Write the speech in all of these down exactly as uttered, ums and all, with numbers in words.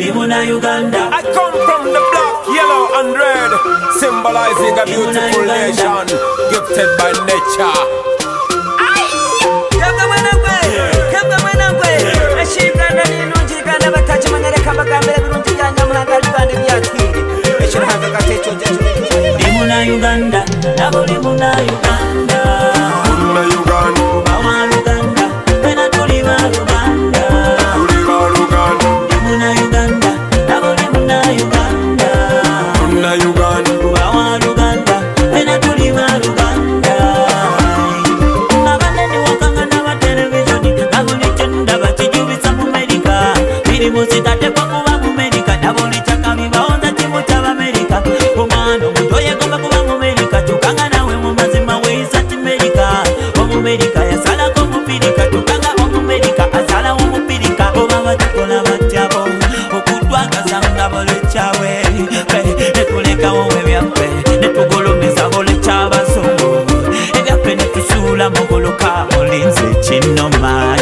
Dimuna Uganda. I come from the black, yellow and red, symbolizing a beautiful nation gifted by nature. Dimuna Uganda, Nabo Dimuna Uganda. Dimuna Uganda, Mama Uganda, Pena Tuliva Uganda. Tuliva Uganda. Dimuna Uganda, Nabo Dimuna Uganda. Dimuna Uganda, Mama Uganda, Pena Tuliva Uganda. Nabane ni wakanga na wa television, Nabuli chenda bachijubisa mu America. Biri musitate kwa kuwa mu America, Nabuli chakami baonza chimu cha America. Omano mutoye gomba kuwa mu America, chukanga nawe mu mazima we isati America. Omu America yasala ko mu America, chukanga omu America asala omu America. Oba batakola batyabo, okutwaga sanga bole chawe. Netuleka wowe byaffe, netugulumiza bole chabazungu. Ebyaffe netusula muguluka mulinze kinoma.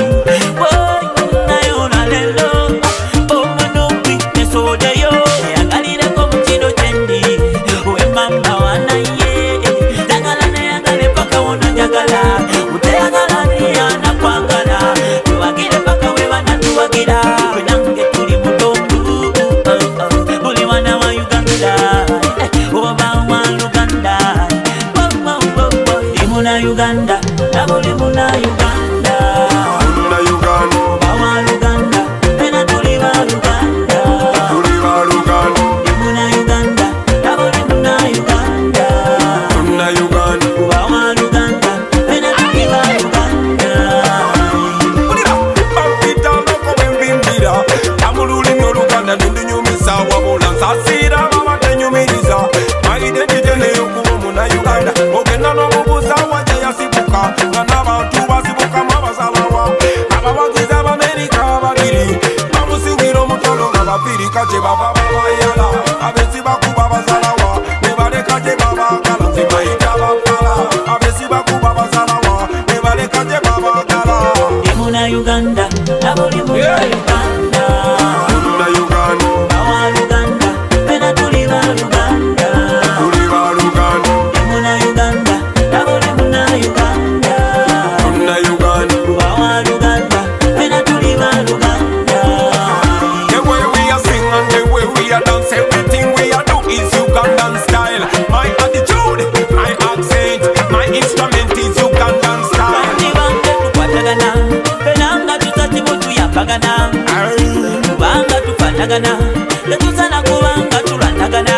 Uganda, Nabo Dimuna Uganda. Dimuna Uganda, Mama Uganda, Pena Tuliva Uganda. Tuliva Uganda. Dimuna Uganda, Nabo Dimuna Uganda. Dimuna Uganda, Mama Uganda, Pena Tuliva Uganda. Ulira, bampita loko bembimbira. Tamululi n'Oluganda nindinyumisa wabula nsasira baba tenyumiriza. My identity neyo kuba muna Uganda. Ogenda n'omubuuza wajja yasibuka. Nga n'abantu basibuka mwabasalawa. Abawagizi Abamerika babiri bamusingira omutolo nga bafirika gye bava babayala. Abesi bakuba basalawa ne baleka gye babaagala nze bayita bafala. Abesi bakuba basalawa ne baleka gye babaagala. Dimuna Uganda, Nabo Dimuna Uganda. Dimuna Uganda, Mama Uganda, Pena Tuliva Uganda. Tuliva Uganda. Dimuna Uganda, Nabo Dimuna Uganda. Dimuna Uganda. Mama Uganda, Pena Tuliva Uganda. The way we are sing and the way we are dance, everything we are do is Ugandan style. My attitude, my accent, my instrument is Ugandan style. Bande tukwatagana, penanga tutati mutu yapagana. Banga tukwatagana, letusana kubanga tulandagana.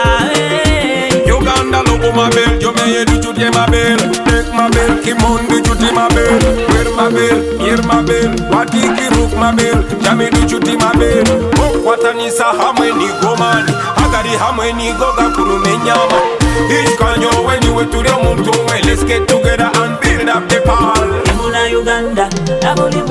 Uganda logo ma belle, yo me ye du chutie ma belle. Take ma belle, kimon du chuti ma belle. Wear ma belle, mier ma belle. Wati kiruk ma belle, jami du chuti ma belle. Okwatanisa hamwe ni gomani, agari hamwe ni goga kurume nyama. Each kanyo when you went to the muntu, let's get together and build up the pal. Dimuna Uganda, Nabo Dimuna